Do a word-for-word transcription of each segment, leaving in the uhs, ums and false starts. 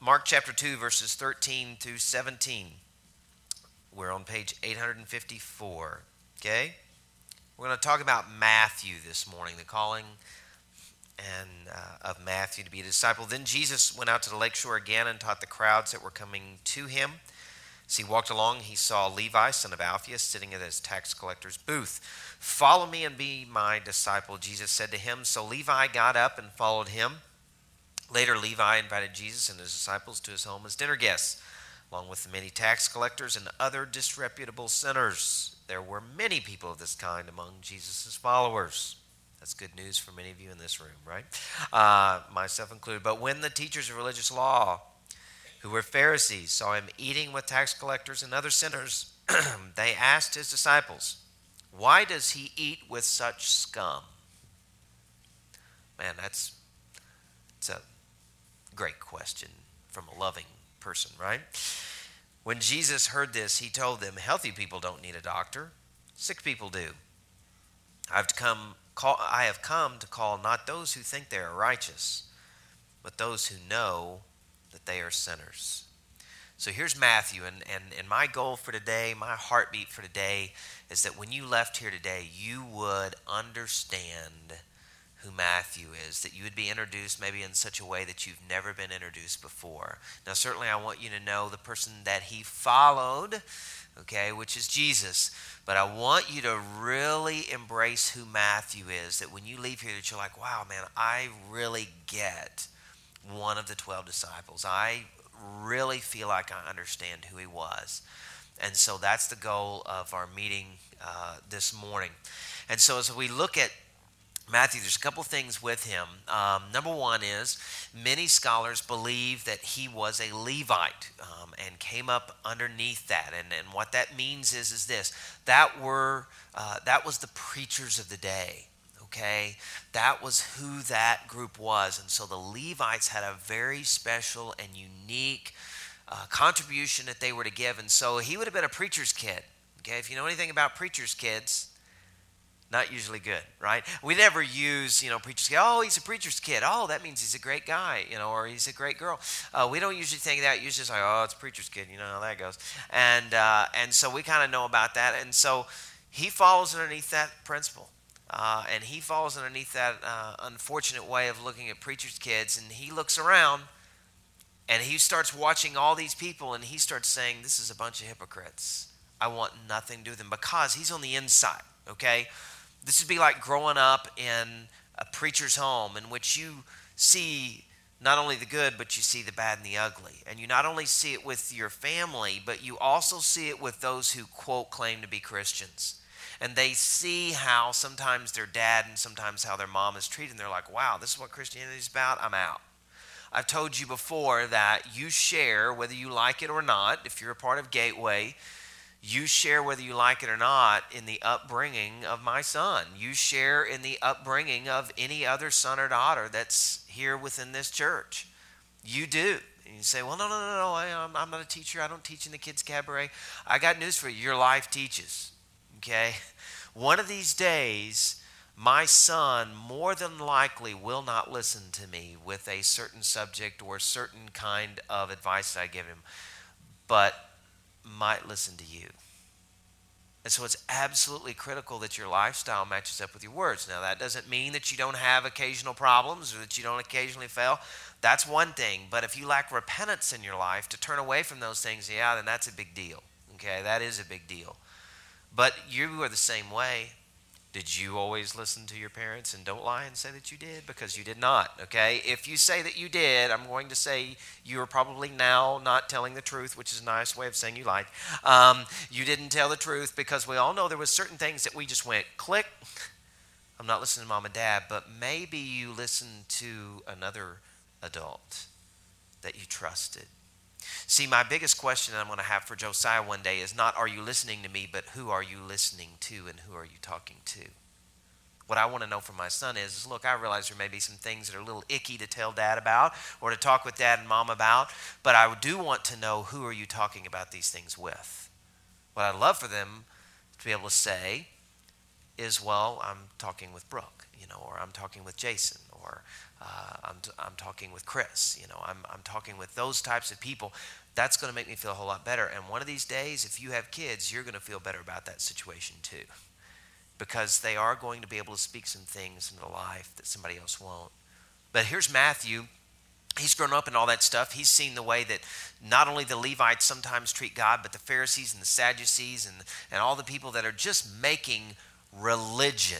Mark chapter two, verses thirteen through seventeen. We're on page eight fifty-four, okay? We're going to talk about Matthew this morning, the calling and uh, of Matthew to be a disciple. Then Jesus went out to the lakeshore again and taught the crowds that were coming to him. As he walked along, he saw Levi, son of Alphaeus, sitting at his tax collector's booth. "Follow me and be my disciple," Jesus said to him. So Levi got up and followed him. Later, Levi invited Jesus and his disciples to his home as dinner guests, along with the many tax collectors and other disreputable sinners. There were many people of this kind among Jesus' followers. That's good news for many of you in this room, right? Uh, myself included. But when the teachers of religious law, who were Pharisees, saw him eating with tax collectors and other sinners, they asked his disciples, "Why does he eat with such scum?" Man, that's, that's a great question from a loving person, right? When Jesus heard this, he told them, "Healthy people don't need a doctor. Sick people do. I've come, call, I have come to call not those who think they are righteous, but those who know that they are sinners." So here's Matthew, and, and, and my goal for today, my heartbeat for today, is that when you left here today, you would understand who Matthew is, that you would be introduced maybe in such a way that you've never been introduced before. Now, certainly I want you to know the person that he followed, okay, which is Jesus. But I want you to really embrace who Matthew is, that when you leave here that you're like, wow, man, I really get one of the twelve disciples. I really feel like I understand who he was. And so that's the goal of our meeting uh, this morning. And so as we look at Matthew, there's a couple things with him. Um, number one is many scholars believe that he was a Levite um, and came up underneath that. And, and what that means is, is this, that were uh, that was the preachers of the day. Okay, that was who that group was. And so the Levites had a very special and unique uh, contribution that they were to give. And so he would have been a preacher's kid. Okay, if you know anything about preacher's kids, not usually good, right? We never use, you know, preacher's kid. Oh, he's a preacher's kid. Oh, that means he's a great guy, you know, or he's a great girl. Uh, we don't usually think that. Usually it's like, oh, it's a preacher's kid. You know how that goes. And, uh, and so we kind of know about that. And so he follows underneath that principle. Uh, and he falls underneath that uh, unfortunate way of looking at preachers' kids, and he looks around, and he starts watching all these people, and he starts saying, this is a bunch of hypocrites. I want nothing to do with them, because he's on the inside, okay? This would be like growing up in a preacher's home in which you see not only the good, but you see the bad and the ugly. And you not only see it with your family, but you also see it with those who, quote, claim to be Christians. And they see how sometimes their dad and sometimes how their mom is treated. And they're like, wow, this is what Christianity is about. I'm out. I've told you before that you share whether you like it or not. If you're a part of Gateway, you share whether you like it or not in the upbringing of my son. You share in the upbringing of any other son or daughter that's here within this church. You do. And you say, well, no, no, no, no. I, I'm, I'm not a teacher. I don't teach in the kids' cabaret. I got news for you. Your life teaches. Okay, one of these days, my son more than likely will not listen to me with a certain subject or a certain kind of advice that I give him, but might listen to you. And so it's absolutely critical that your lifestyle matches up with your words. Now, that doesn't mean that you don't have occasional problems or that you don't occasionally fail. That's one thing. But if you lack repentance in your life to turn away from those things, yeah, then that's a big deal. Okay, that is a big deal. But you are the same way. Did you always listen to your parents? And don't lie and say that you did, because you did not, okay? If you say that you did, I'm going to say you are probably now not telling the truth, which is a nice way of saying you lied. Um, you didn't tell the truth, because we all know there was certain things that we just went, click, I'm not listening to mom and dad, but maybe you listened to another adult that you trusted. See, my biggest question I'm going to have for Josiah one day is not, are you listening to me, but who are you listening to and who are you talking to? What I want to know from my son is, is, look, I realize there may be some things that are a little icky to tell dad about or to talk with dad and mom about, but I do want to know, who are you talking about these things with? What I'd love for them to be able to say is, well, I'm talking with Brooke, you know, or I'm talking with Jason, or or uh, I'm, t- I'm talking with Chris, you know, I'm, I'm talking with those types of people. That's going to make me feel a whole lot better. And one of these days, if you have kids, you're going to feel better about that situation too, because they are going to be able to speak some things into life that somebody else won't. But here's Matthew. He's grown up in all that stuff. He's seen the way that not only the Levites sometimes treat God, but the Pharisees and the Sadducees and, and all the people that are just making religion.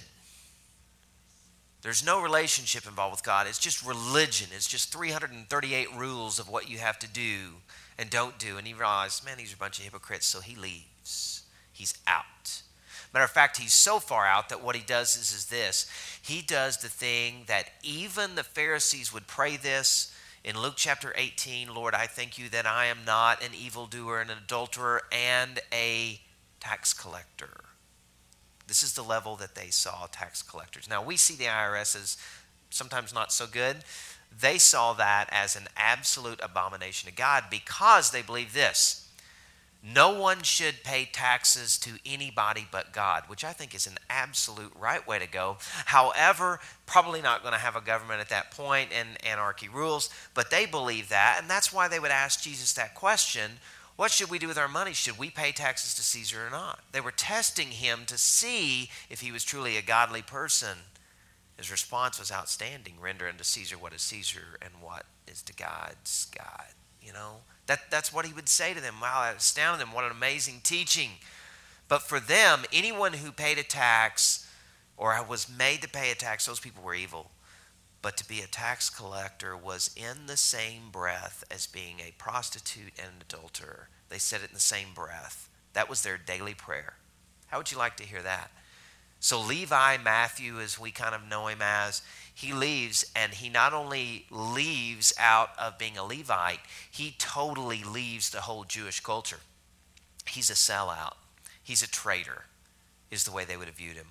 There's no relationship involved with God. It's just religion. It's just three hundred thirty-eight rules of what you have to do and don't do. And he realized, man, these are a bunch of hypocrites, so he leaves. He's out. Matter of fact, he's so far out that what he does is, is this. He does the thing that even the Pharisees would pray this in Luke chapter eighteen, Lord, I thank you that I am not an evildoer and an adulterer and a tax collector. This is the level that they saw tax collectors. Now, we see the I R S as sometimes not so good. They saw that as an absolute abomination to God because they believe this. No one should pay taxes to anybody but God, which I think is an absolute right way to go. However, probably not going to have a government at that point and anarchy rules, but they believe that, and that's why they would ask Jesus that question, what should we do with our money? Should we pay taxes to Caesar or not? They were testing him to see if he was truly a godly person. His response was outstanding. Render unto Caesar what is Caesar and what is to God's God. You know, that, that's what he would say to them. Wow, that astounded them. What an amazing teaching. But for them, anyone who paid a tax or was made to pay a tax, those people were evil. But to be a tax collector was in the same breath as being a prostitute and an adulterer. They said it in the same breath. That was their daily prayer. How would you like to hear that? So Levi, Matthew, as we kind of know him as, he leaves, and he not only leaves out of being a Levite, he totally leaves the whole Jewish culture. He's a sellout. He's a traitor, is the way they would have viewed him.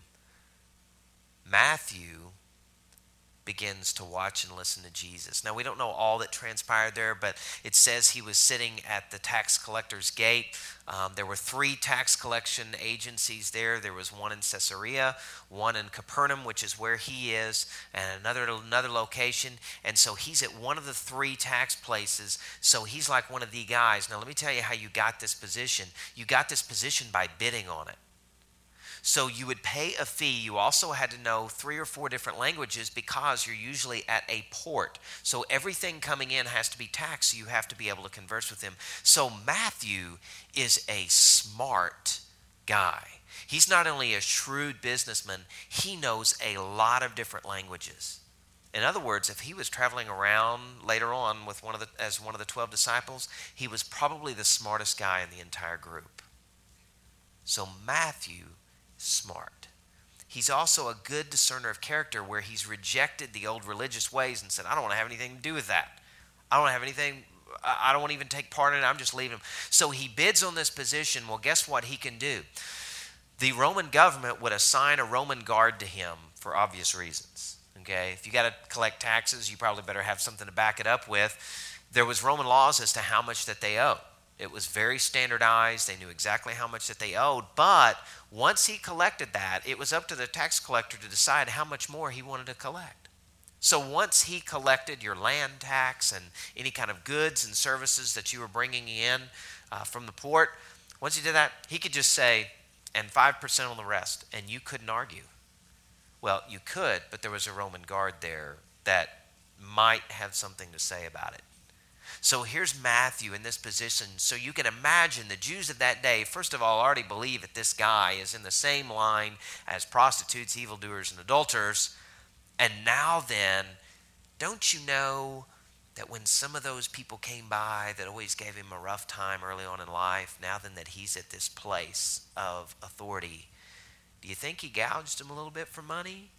Matthew begins to watch and listen to Jesus. Now, we don't know all that transpired there, but it says he was sitting at the tax collector's gate. Um, there were three tax collection agencies there. There was one in Caesarea, one in Capernaum, which is where he is, and another another location. And so he's at one of the three tax places. So he's like one of the guys. Now, let me tell you how you got this position. You got this position by bidding on it. So you would pay a fee. You also had to know three or four different languages because you're usually at a port. So everything coming in has to be taxed, so you have to be able to converse with him. So Matthew is a smart guy. He's not only a shrewd businessman, he knows a lot of different languages. In other words, if he was traveling around later on with one of the, as one of the twelve disciples, he was probably the smartest guy in the entire group. So Matthew smart. He's also a good discerner of character where he's rejected the old religious ways and said, I don't want to have anything to do with that. I don't want to have anything, I don't want to even take part in it. I'm just leaving him. So he bids on this position. Well, guess what he can do? The Roman government would assign a Roman guard to him for obvious reasons. Okay, if you got to collect taxes, you probably better have something to back it up with. There was Roman laws as to how much that they owed. It was very standardized. They knew exactly how much that they owed. But once he collected that, it was up to the tax collector to decide how much more he wanted to collect. So once he collected your land tax and any kind of goods and services that you were bringing in uh, from the port, once he did that, he could just say, and five percent on the rest, and you couldn't argue. Well, you could, but there was a Roman guard there that might have something to say about it. So here's Matthew in this position. So you can imagine the Jews of that day, first of all, already believe that this guy is in the same line as prostitutes, evildoers, and adulterers. And now then, don't you know that when some of those people came by that always gave him a rough time early on in life, now then that he's at this place of authority, do you think he gouged them a little bit for money?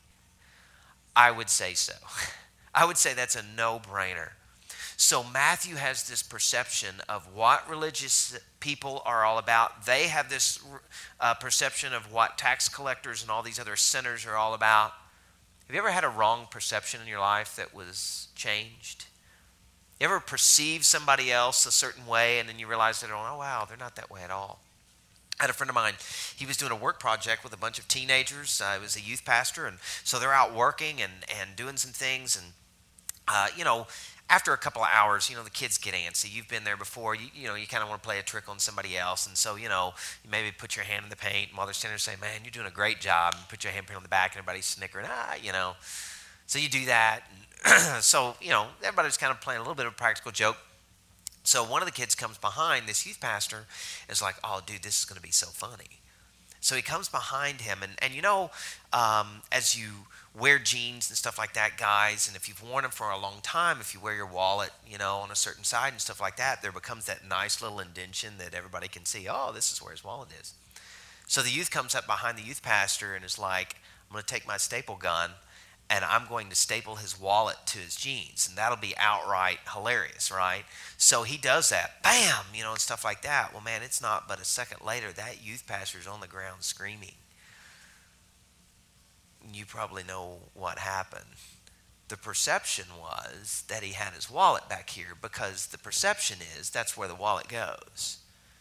I would say so. I would say that's a no-brainer. So Matthew has this perception of what religious people are all about. They have this uh, perception of what tax collectors and all these other sinners are all about. Have you ever had a wrong perception in your life that was changed? You ever perceive somebody else a certain way and then you realize that, oh wow, they're not that way at all? I had a friend of mine, he was doing a work project with a bunch of teenagers. Uh, he was a youth pastor, and so they're out working and, and doing some things. And, uh, you know, after a couple of hours, you know, the kids get antsy. You've been there before. You, you know, you kind of want to play a trick on somebody else. And so, you know, you maybe put your hand in the paint, and while they're standing there saying, man, you're doing a great job, and put your handprint on the back, and everybody's snickering, ah, you know. So you do that. And so, you know, everybody's kind of playing a little bit of a practical joke. So one of the kids comes behind this youth pastor and is like, oh, dude, this is going to be so funny. So he comes behind him, and, and you know, um, as you wear jeans and stuff like that, guys, and if you've worn them for a long time, if you wear your wallet, you know, on a certain side and stuff like that, there becomes that nice little indentation that everybody can see, oh, this is where his wallet is. So the youth comes up behind the youth pastor and is like, I'm going to take my staple gun, and I'm going to staple his wallet to his jeans, and that'll be outright hilarious, right? So he does that, bam, you know, and stuff like that. Well, man, it's not but a second later, that youth pastor's on the ground screaming. You probably know what happened. The perception was that he had his wallet back here, because the perception is that's where the wallet goes.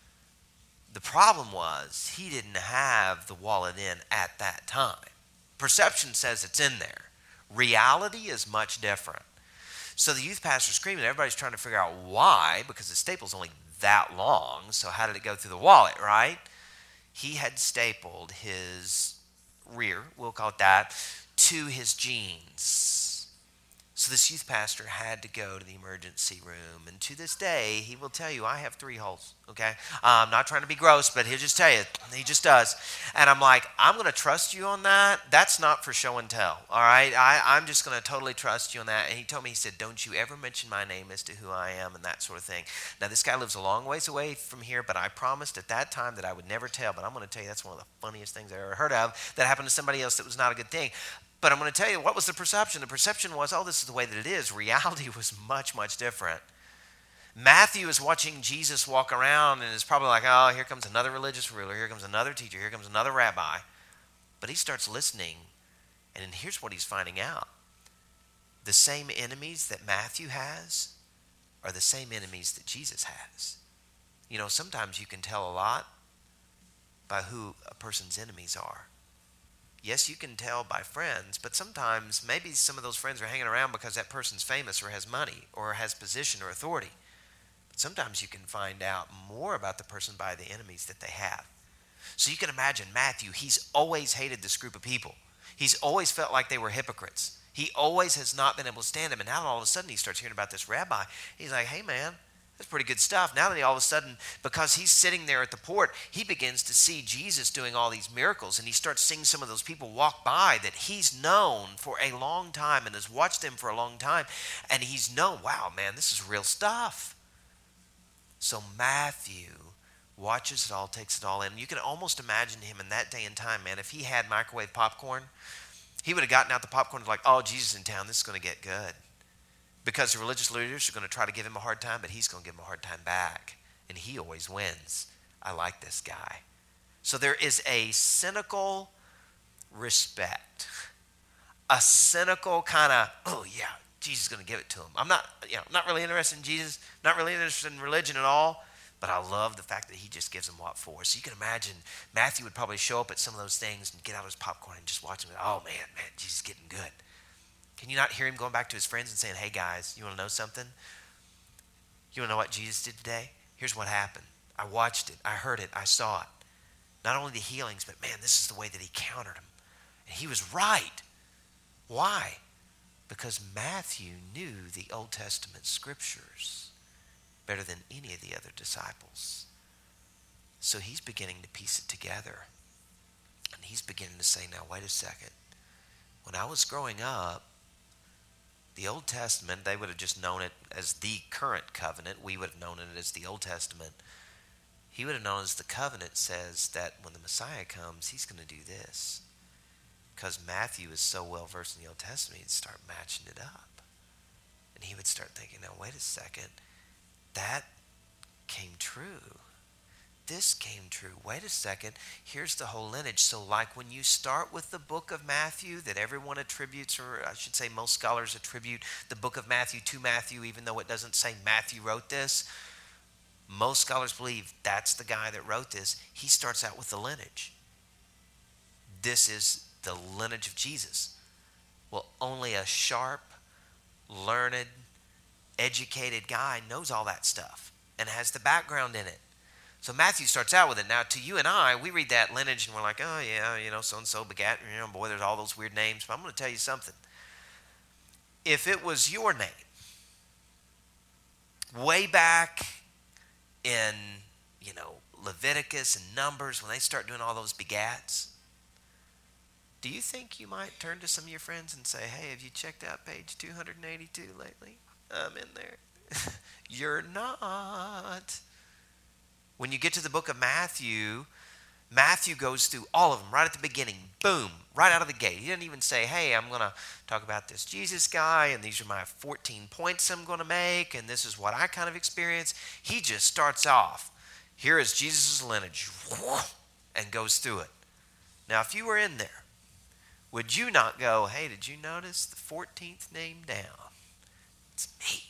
The problem was he didn't have the wallet in at that time. Perception says it's in there. Reality is much different. So the youth pastor's screaming. Everybody's trying to figure out why, because the staple's only that long. So how did it go through the wallet, right? He had stapled his rear, we'll call it that, to his jeans. So this youth pastor had to go to the emergency room. And to this day, he will tell you, I have three holes, okay? I'm not trying to be gross, but he'll just tell you, he just does. And I'm like, I'm going to trust you on that. That's not for show and tell, all right? I, I'm just going to totally trust you on that. And he told me, he said, don't you ever mention my name as to who I am and that sort of thing. Now, this guy lives a long ways away from here, but I promised at that time that I would never tell. But I'm going to tell you, that's one of the funniest things I ever heard of that happened to somebody else that was not a good thing. But I'm going to tell you, what was the perception? The perception was, oh, this is the way that it is. Reality was much, much different. Matthew is watching Jesus walk around and is probably like, oh, here comes another religious ruler. Here comes another teacher. Here comes another rabbi. But he starts listening, and here's what he's finding out. The same enemies that Matthew has are the same enemies that Jesus has. You know, sometimes you can tell a lot by who a person's enemies are. Yes, you can tell by friends, but sometimes maybe some of those friends are hanging around because that person's famous or has money or has position or authority. But sometimes you can find out more about the person by the enemies that they have. So you can imagine Matthew, he's always hated this group of people. He's always felt like they were hypocrites. He always has not been able to stand them. And now all of a sudden he starts hearing about this rabbi. He's like, hey man, that's pretty good stuff. Now that he all of a sudden, because he's sitting there at the port, he begins to see Jesus doing all these miracles, and he starts seeing some of those people walk by that he's known for a long time and has watched them for a long time, and he's known, wow, man, this is real stuff. So Matthew watches it all, takes it all in. You can almost imagine him in that day and time, man. If he had microwave popcorn, he would have gotten out the popcorn and like, oh, Jesus is in town, this is going to get good. Because the religious leaders are going to try to give him a hard time, but he's going to give him a hard time back. And he always wins. I like this guy. So there is a cynical respect. A cynical kind of, oh yeah, Jesus is going to give it to him. I'm not, you know, not really interested in Jesus, not really interested in religion at all, but I love the fact that he just gives them what for. So you can imagine Matthew would probably show up at some of those things and get out his popcorn and just watch him. Oh man, man, Jesus is getting good. Can you not hear him going back to his friends and saying, hey guys, you want to know something? You want to know what Jesus did today? Here's what happened. I watched it. I heard it. I saw it. Not only the healings, but man, this is the way that he countered them. And he was right. Why? Because Matthew knew the Old Testament scriptures better than any of the other disciples. So he's beginning to piece it together. And he's beginning to say, now wait a second. When I was growing up, the Old Testament, they would have just known it as the current covenant. We would have known it as the Old Testament. He would have known as the covenant says that when the Messiah comes, he's going to do this. Because Matthew is so well versed in the Old Testament, he'd start matching it up. And he would start thinking, now wait a second, that came true. This came true. Wait a second. Here's the whole lineage. So like when you start with the book of Matthew that everyone attributes, or I should say most scholars attribute the book of Matthew to Matthew, even though it doesn't say Matthew wrote this. Most scholars believe that's the guy that wrote this. He starts out with the lineage. This is the lineage of Jesus. Well, only a sharp, learned, educated guy knows all that stuff and has the background in it. So Matthew starts out with it. Now, to you and I, we read that lineage and we're like, oh, yeah, you know, so-and-so begat, you know, boy, there's all those weird names. But I'm going to tell you something. If it was your name, way back in, you know, Leviticus and Numbers, when they start doing all those begats, do you think you might turn to some of your friends and say, hey, have you checked out page two hundred eighty-two lately? I'm in there. You're not. When you get to the book of Matthew, Matthew goes through all of them right at the beginning. Boom, right out of the gate. He didn't even say, hey, I'm going to talk about this Jesus guy, and these are my fourteen points I'm going to make, and this is what I kind of experience. He just starts off. Here is Jesus' lineage, and goes through it. Now, if you were in there, would you not go, hey, did you notice the fourteenth name down? It's me.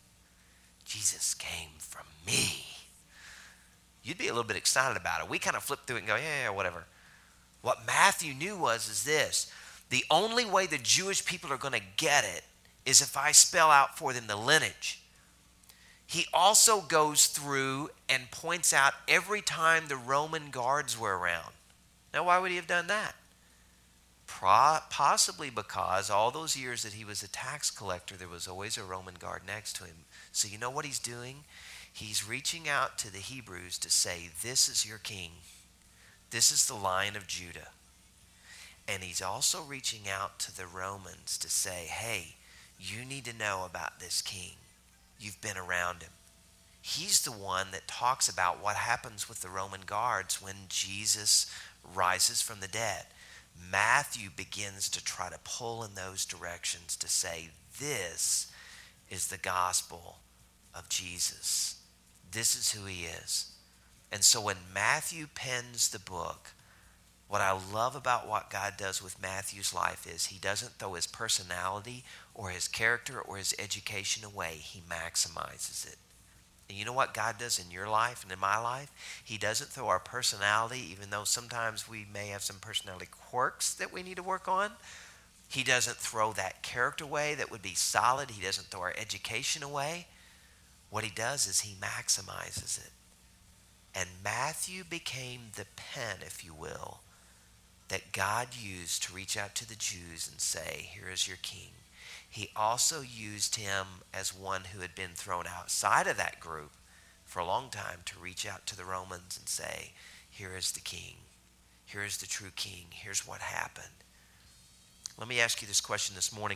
Jesus came from me. You'd be a little bit excited about it. We kind of flip through it and go, yeah, yeah, whatever. What Matthew knew was is this. The only way the Jewish people are going to get it is if I spell out for them the lineage. He also goes through and points out every time the Roman guards were around. Now, why would he have done that? Pro- possibly because all those years that he was a tax collector, there was always a Roman guard next to him. So you know what he's doing? He's reaching out to the Hebrews to say, this is your king. This is the Lion of Judah. And he's also reaching out to the Romans to say, hey, you need to know about this king. You've been around him. He's the one that talks about what happens with the Roman guards when Jesus rises from the dead. Matthew begins to try to pull in those directions to say, this is the gospel of Jesus. This is who he is. And so when Matthew pens the book, what I love about what God does with Matthew's life is he doesn't throw his personality or his character or his education away. He maximizes it. And you know what God does in your life and in my life? He doesn't throw our personality, even though sometimes we may have some personality quirks that we need to work on. He doesn't throw that character away that would be solid. He doesn't throw our education away. What he does is he maximizes it. And Matthew became the pen, if you will, that God used to reach out to the Jews and say, here is your king. He also used him as one who had been thrown outside of that group for a long time to reach out to the Romans and say, here is the king. Here is the true king. Here's what happened. Let me ask you this question this morning.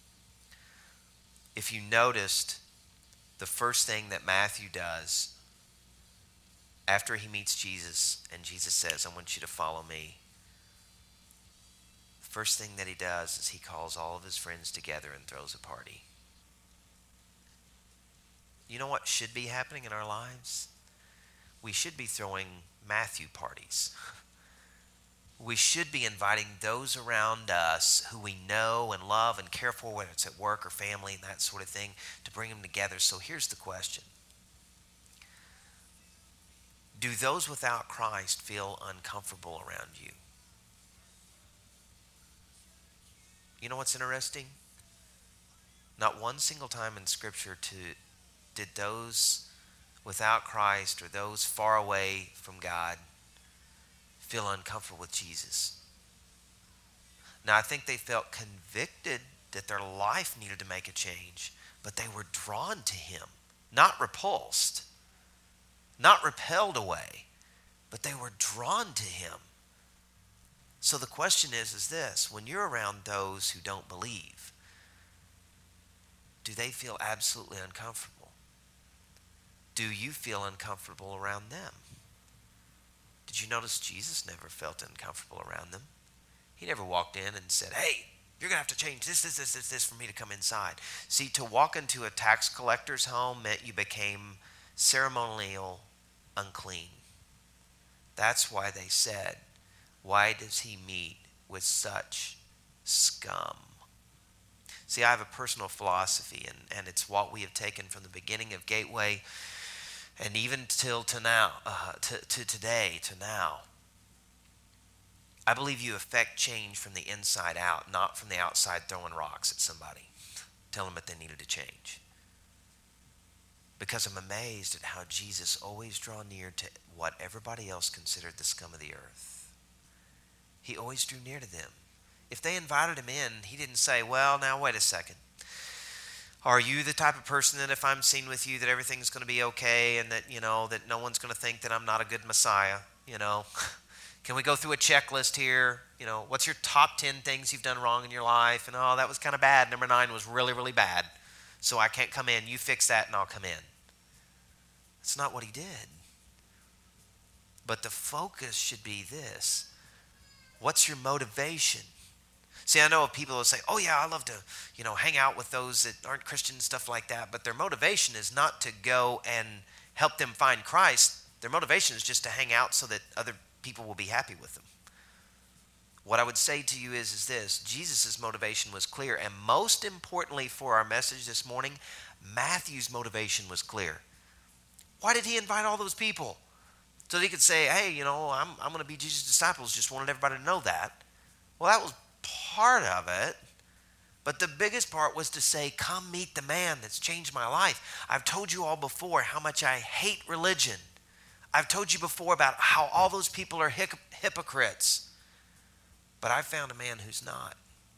If you noticed, the first thing that Matthew does after he meets Jesus and Jesus says, I want you to follow me. The first thing that he does is he calls all of his friends together and throws a party. You know what should be happening in our lives? We should be throwing Matthew parties. We should be inviting those around us who we know and love and care for, whether it's at work or family and that sort of thing, to bring them together. So here's the question. Do those without Christ feel uncomfortable around you? You know what's interesting? Not one single time in Scripture to, did those without Christ or those far away from God feel uncomfortable with Jesus. Now, I think they felt convicted that their life needed to make a change, but they were drawn to him, not repulsed, not repelled away, but they were drawn to him. So the question is, is this: when you're around those who don't believe, do they feel absolutely uncomfortable? Do you feel uncomfortable around them? Did you notice Jesus never felt uncomfortable around them? He never walked in and said, hey, you're going to have to change this, this, this, this, this for me to come inside. See, to walk into a tax collector's home meant you became ceremonial unclean. That's why they said, why does he meet with such scum? See, I have a personal philosophy, and, and it's what we have taken from the beginning of Gateway. And even till to now, uh, to, to today, to now, I believe you affect change from the inside out, not from the outside throwing rocks at somebody, telling them that they needed to change. Because I'm amazed at how Jesus always drew near to what everybody else considered the scum of the earth. He always drew near to them. If they invited him in, he didn't say, well, now wait a second. Are you the type of person that if I'm seen with you that everything's going to be okay and that, you know, that no one's going to think that I'm not a good Messiah, you know? Can we go through a checklist here? You know, what's your top ten things you've done wrong in your life? And, oh, that was kind of bad. Number nine was really, really bad. So I can't come in. You fix that and I'll come in. That's not what he did. But the focus should be this. What's your motivation? See, I know of people who say, oh yeah, I love to, you know, hang out with those that aren't Christians, stuff like that. But their motivation is not to go and help them find Christ. Their motivation is just to hang out so that other people will be happy with them. What I would say to you is, is this. Jesus' motivation was clear. And most importantly for our message this morning, Matthew's motivation was clear. Why did he invite all those people? So that he could say, hey, you know, I'm, I'm going to be Jesus' disciples. Just wanted everybody to know that. Well, that was part of it. But the biggest part was to say, come meet the man that's changed my life. I've told you all before how much I hate religion. I've told you before about how all those people are hic- hypocrites. But I found a man who's not.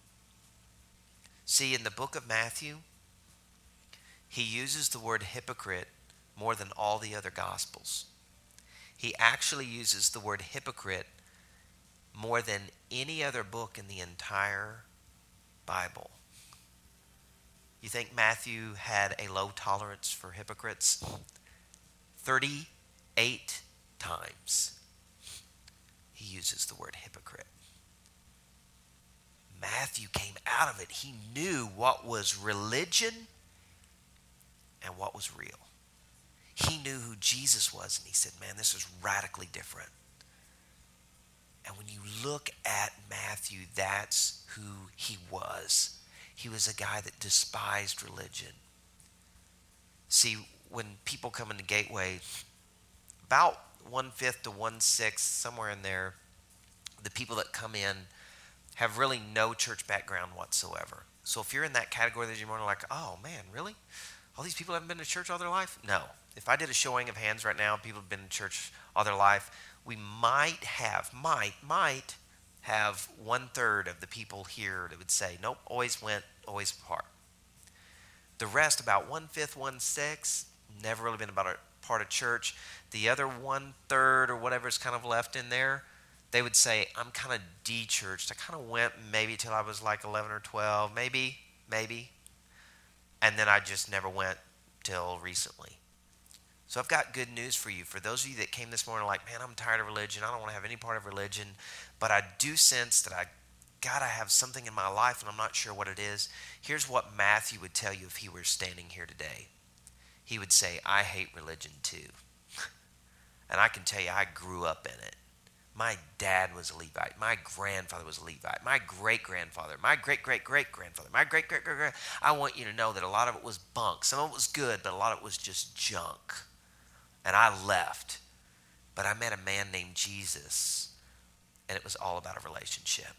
See, in the book of Matthew, he uses the word hypocrite more than all the other gospels. He actually uses the word hypocrite more than any other book in the entire Bible. You think Matthew had a low tolerance for hypocrites? thirty-eight times he uses the word hypocrite. Matthew came out of it. He knew what was religion and what was real. He knew who Jesus was, and he said, man, this is radically different. And when you look at Matthew, that's who he was. He was a guy that despised religion. See, when people come into Gateway, about one-fifth to one-sixth, somewhere in there, the people that come in have really no church background whatsoever. So if you're in that category that you're more like, oh man, really? All these people haven't been to church all their life? No. If I did a showing of hands right now, people have been to church all their life, we might have, might, might have one-third of the people here that would say, nope, always went, always part. The rest, about one-fifth, one-sixth, never really been about a part of church. The other one-third or whatever's kind of left in there, they would say, I'm kind of de-churched. I kind of went maybe till I was like eleven or twelve, maybe, maybe. And then I just never went till recently. So I've got good news for you. For those of you that came this morning like, man, I'm tired of religion. I don't want to have any part of religion. But I do sense that I got to have something in my life and I'm not sure what it is. Here's what Matthew would tell you if he were standing here today. He would say, I hate religion too. And I can tell you, I grew up in it. My dad was a Levite. My grandfather was a Levite. My great-grandfather, my great-great-great-grandfather, my great-great-great-great. I want you to know that a lot of it was bunk. Some of it was good, but a lot of it was just junk. And I left. But I met a man named Jesus, and it was all about a relationship.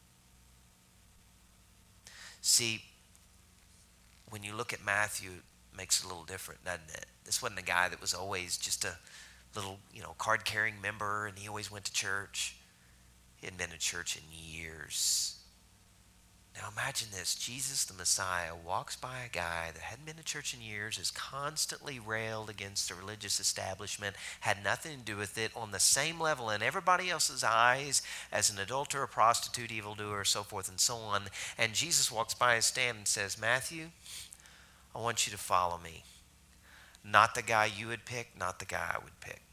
See, when you look at Matthew, it makes it a little different, doesn't it? This wasn't a guy that was always just a little, you know, card-carrying member, and he always went to church. He hadn't been to church in years. Now imagine this. Jesus, the Messiah, walks by a guy that hadn't been to church in years, is constantly railed against the religious establishment, had nothing to do with it, on the same level in everybody else's eyes as an adulterer, a prostitute, evildoer, so forth and so on. And Jesus walks by his stand and says, Matthew, I want you to follow me. Not the guy you would pick, not the guy I would pick.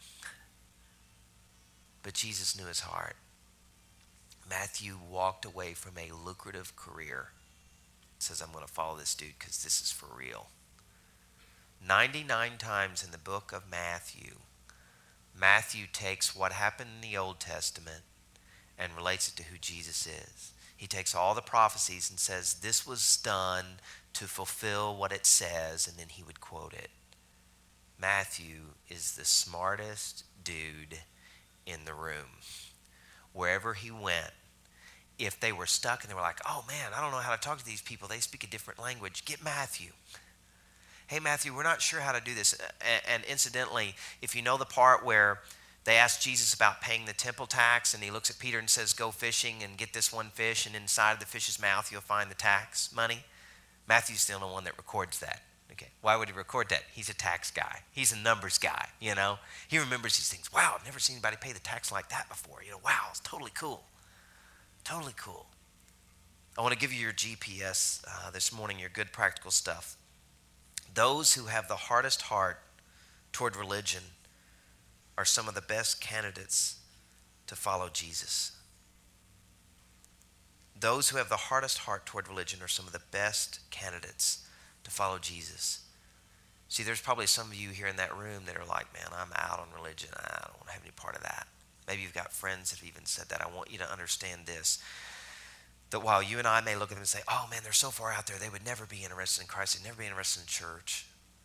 But Jesus knew his heart. Matthew walked away from a lucrative career. Says, I'm going to follow this dude because this is for real. ninety-nine times in the book of Matthew, Matthew takes what happened in the Old Testament and relates it to who Jesus is. He takes all the prophecies and says, this was done to fulfill what it says, and then he would quote it. Matthew is the smartest dude in the room. Wherever he went, if they were stuck and they were like, oh man, I don't know how to talk to these people, they speak a different language, get Matthew. Hey Matthew, we're not sure how to do this. And incidentally, if you know the part where they ask Jesus about paying the temple tax, and he looks at Peter and says, go fishing and get this one fish, and inside of the fish's mouth you'll find the tax money. Matthew's the only one that records that. Okay, why would he record that? He's a tax guy. He's a numbers guy, you know. He remembers these things. Wow, I've never seen anybody pay the tax like that before. You know, wow, it's totally cool. Totally cool. I want to give you your G P S uh, this morning, your good practical stuff. Those who have the hardest heart toward religion are some of the best candidates to follow Jesus. Those who have the hardest heart toward religion are some of the best candidates to follow Jesus. See, there's probably some of you here in that room that are like, man, I'm out on religion. I don't want to have any part of that. Maybe you've got friends that have even said that. I want you to understand this, that while you and I may look at them and say, oh man, they're so far out there, they would never be interested in Christ, they'd never be interested in church.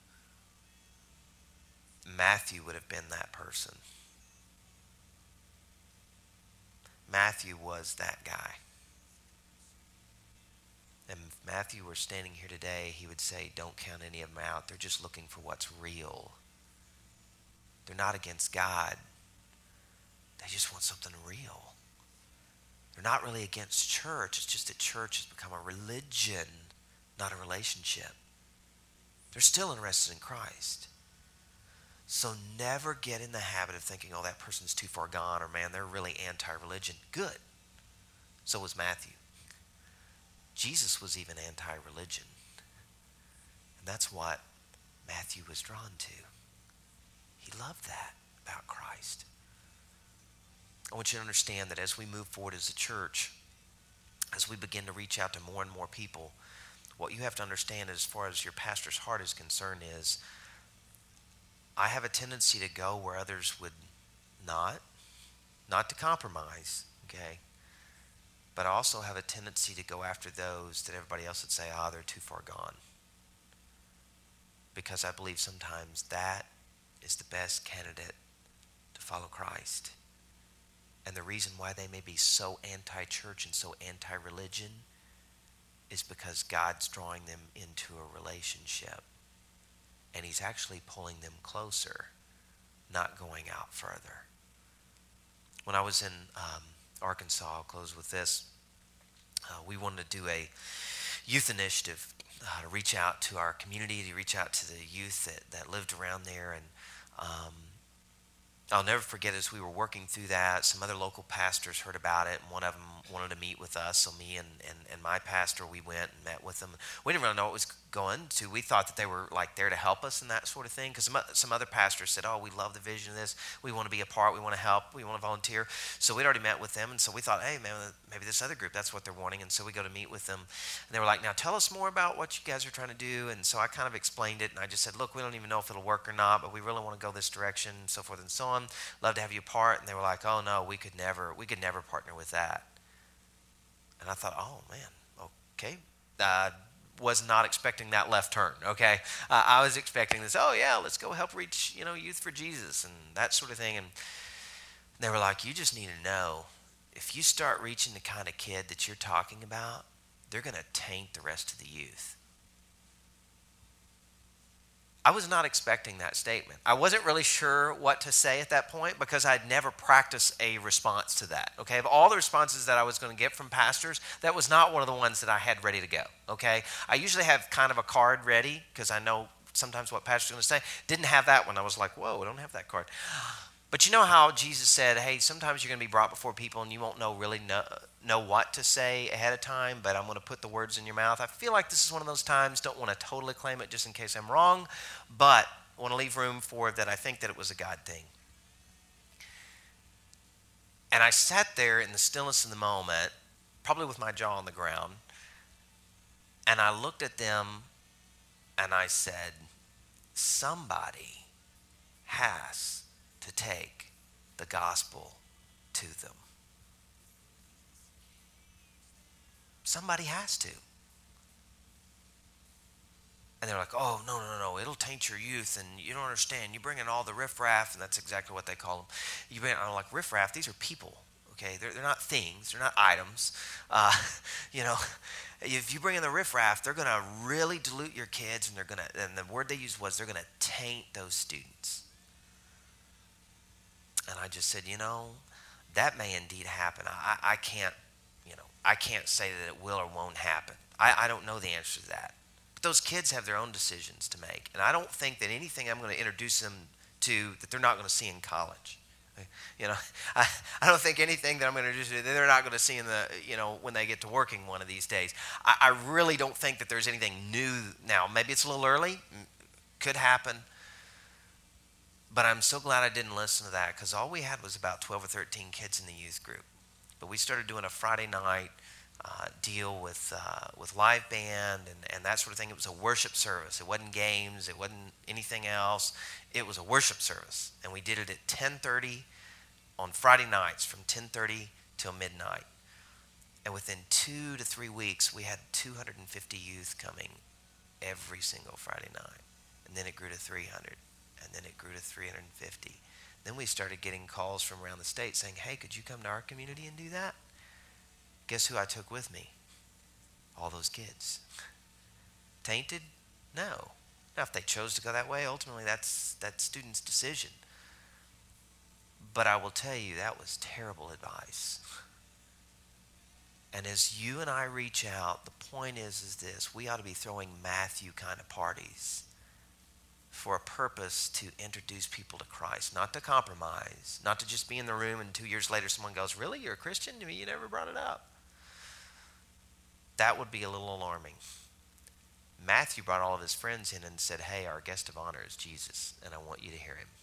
Matthew would have been that person. Matthew was that guy. And if Matthew were standing here today, he would say, don't count any of them out. They're just looking for what's real. They're not against God. They just want something real. They're not really against church. It's just that church has become a religion, not a relationship. They're still interested in Christ. So never get in the habit of thinking, oh, that person's too far gone, or man, they're really anti-religion. Good. So was Matthew. Jesus was even anti-religion. And that's what Matthew was drawn to. He loved that about Christ. I want you to understand that as we move forward as a church, as we begin to reach out to more and more people, what you have to understand as far as your pastor's heart is concerned is, I have a tendency to go where others would not, not to compromise, okay? But I also have a tendency to go after those that everybody else would say, ah, oh, they're too far gone. Because I believe sometimes that is the best candidate to follow Christ. And the reason why they may be so anti-church and so anti-religion is because God's drawing them into a relationship. And he's actually pulling them closer, not going out further. When I was in um, Arkansas, I'll close with this. Uh, we wanted to do a youth initiative uh, to reach out to our community, to reach out to the youth that, that lived around there. And um, I'll never forget, as we were working through that, some other local pastors heard about it, and one of them wanted to meet with us. So me and, and, and my pastor, we went and met with them. We didn't really know what was going to. We thought that they were like there to help us and that sort of thing, because some, some other pastors said, oh, we love the vision of this. We want to be a part. We want to help. We want to volunteer. So we'd already met with them, and so we thought, hey, man, maybe this other group, that's what they're wanting. And so we go to meet with them, and they were like, now tell us more about what you guys are trying to do. And so I kind of explained it, and I just said, look, we don't even know if it'll work or not, but we really want to go this direction, and so forth and so on. Love to have you part. And they were like, oh no, we could never, we could never partner with that. And I thought, oh man, okay. Uh, was not expecting that left turn, okay? Uh, I was expecting this, oh yeah, let's go help reach, you know, youth for Jesus and that sort of thing. And they were like, you just need to know, if you start reaching the kind of kid that you're talking about, they're going to taint the rest of the youth. I was not expecting that statement. I wasn't really sure what to say at that point because I'd never practiced a response to that, okay? Of all the responses that I was going to get from pastors, that was not one of the ones that I had ready to go, okay? I usually have kind of a card ready because I know sometimes what pastor's going to say. Didn't have that one. I was like, whoa, I don't have that card. But you know how Jesus said, hey, sometimes you're going to be brought before people and you won't know really know, know what to say ahead of time, but I'm going to put the words in your mouth. I feel like this is one of those times, don't want to totally claim it just in case I'm wrong, but I want to leave room for that I think that it was a God thing. And I sat there in the stillness of the moment, probably with my jaw on the ground, and I looked at them and I said, somebody has to take the gospel to them. Somebody has to. And they're like, oh, no, no, no, no, it'll taint your youth, and you don't understand. You bring in all the riffraff, and that's exactly what they call them. You bring in, I'm like, riffraff, these are people, okay? They're, they're not things. They're not items. Uh, you know, if you bring in the riffraff, they're going to really dilute your kids, and they're going to, and the word they used was they're going to taint those students. And I just said, you know, that may indeed happen. I, I can't, you know, I can't say that it will or won't happen. I, I don't know the answer to that. Those kids have their own decisions to make. And I don't think that anything I'm going to introduce them to that they're not going to see in college. You know, I, I don't think anything that I'm going to introduce them to that they're not going to see in the, you know, when they get to working one of these days. I, I really don't think that there's anything new now. Maybe it's a little early. Could happen. But I'm so glad I didn't listen to that, because all we had was about twelve or thirteen kids in the youth group. But we started doing a Friday night Uh, deal with uh, with live band and, and that sort of thing. It was a worship service. It wasn't games. It wasn't anything else. It was a worship service. And we did it at ten thirty on Friday nights from ten thirty till midnight. And within two to three weeks, we had two hundred fifty youth coming every single Friday night. And then it grew to three hundred. And then it grew to three hundred fifty. Then we started getting calls from around the state saying, hey, could you come to our community and do that? Guess who I took with me? All those kids. Tainted? No. Now, if they chose to go that way, ultimately that's that student's decision. But I will tell you, that was terrible advice. And as you and I reach out, the point is, is this. We ought to be throwing Matthew kind of parties for a purpose to introduce people to Christ, not to compromise, not to just be in the room and two years later someone goes, really, you're a Christian? I mean, you never brought it up. That would be a little alarming. Matthew brought all of his friends in and said, hey, our guest of honor is Jesus, and I want you to hear him.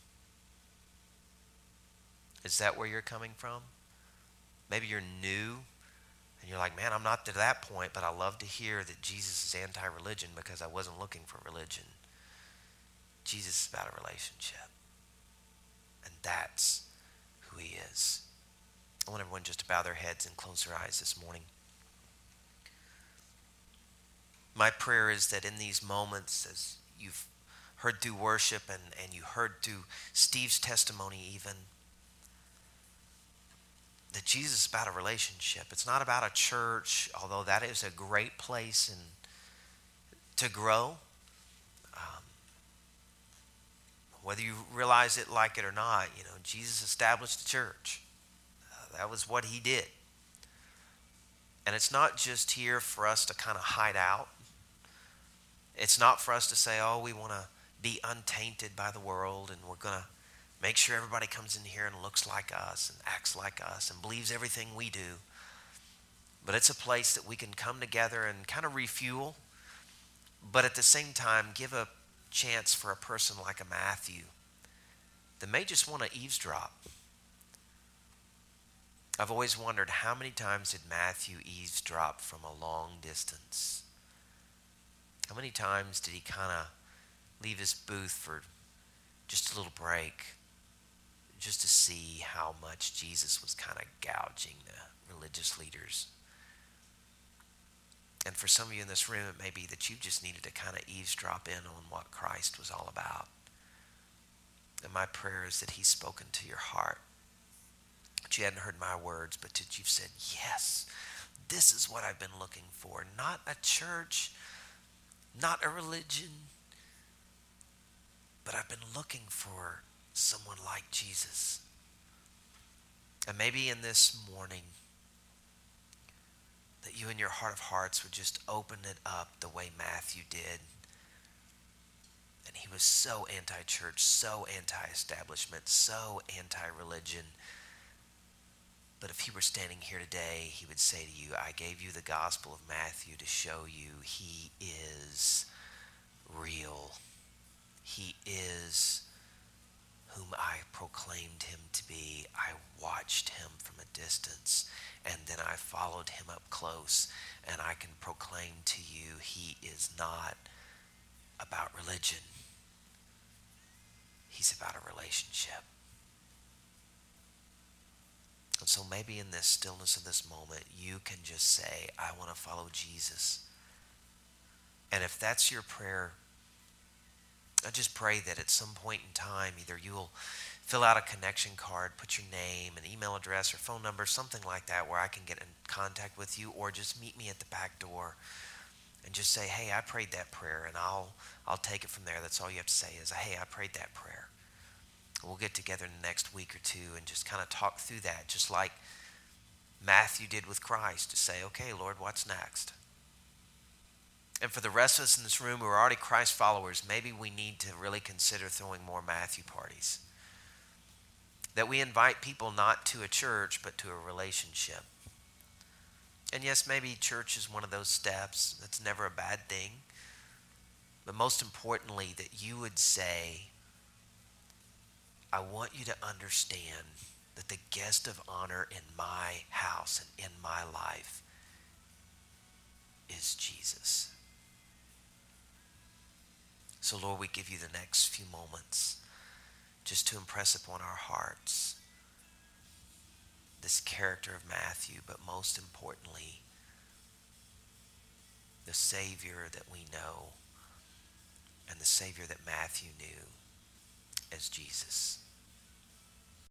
Is that where you're coming from? Maybe you're new, and you're like, man, I'm not to that point, but I love to hear that Jesus is anti-religion because I wasn't looking for religion. Jesus is about a relationship, and that's who he is. I want everyone just to bow their heads and close their eyes this morning. My prayer is that in these moments, as you've heard through worship and, and you heard through Steve's testimony even, that Jesus is about a relationship. It's not about a church, although that is a great place and to grow. Um, whether you realize it, like it or not, you know, Jesus established a church. Uh, that was what he did. And it's not just here for us to kind of hide out. It's not for us to say, oh, we want to be untainted by the world and we're going to make sure everybody comes in here and looks like us and acts like us and believes everything we do. But it's a place that we can come together and kind of refuel, but at the same time give a chance for a person like a Matthew that may just want to eavesdrop. I've always wondered, how many times did Matthew eavesdrop from a long distance? How many times did he kind of leave his booth for just a little break, just to see how much Jesus was kind of gouging the religious leaders? And for some of you in this room, it may be that you just needed to kind of eavesdrop in on what Christ was all about. And my prayer is that he's spoken to your heart. That you hadn't heard my words, but that you've said, yes, this is what I've been looking for. Not a church, not a religion, but I've been looking for someone like Jesus. And maybe in this morning, that you in your heart of hearts would just open it up the way Matthew did. And he was so anti-church, so anti-establishment, so anti-religion. But if he were standing here today, he would say to you, I gave you the Gospel of Matthew to show you he is real. He is whom I proclaimed him to be. I watched him from a distance, and then I followed him up close, and I can proclaim to you he is not about religion. He's about a relationship. And so maybe in this stillness of this moment, you can just say, I want to follow Jesus. And if that's your prayer, I just pray that at some point in time, either you'll fill out a connection card, put your name, an email address, or phone number, something like that, where I can get in contact with you, or just meet me at the back door and just say, hey, I prayed that prayer, and I'll I'll take it from there. That's all you have to say is, hey, I prayed that prayer. We'll get together in the next week or two and just kind of talk through that, just like Matthew did with Christ, to say, okay, Lord, what's next? And for the rest of us in this room who are already Christ followers, maybe we need to really consider throwing more Matthew parties. That we invite people not to a church, but to a relationship. And yes, maybe church is one of those steps. That's never a bad thing. But most importantly, that you would say, I want you to understand that the guest of honor in my house and in my life is Jesus. So Lord, we give you the next few moments just to impress upon our hearts this character of Matthew, but most importantly, the Savior that we know and the Savior that Matthew knew as Jesus.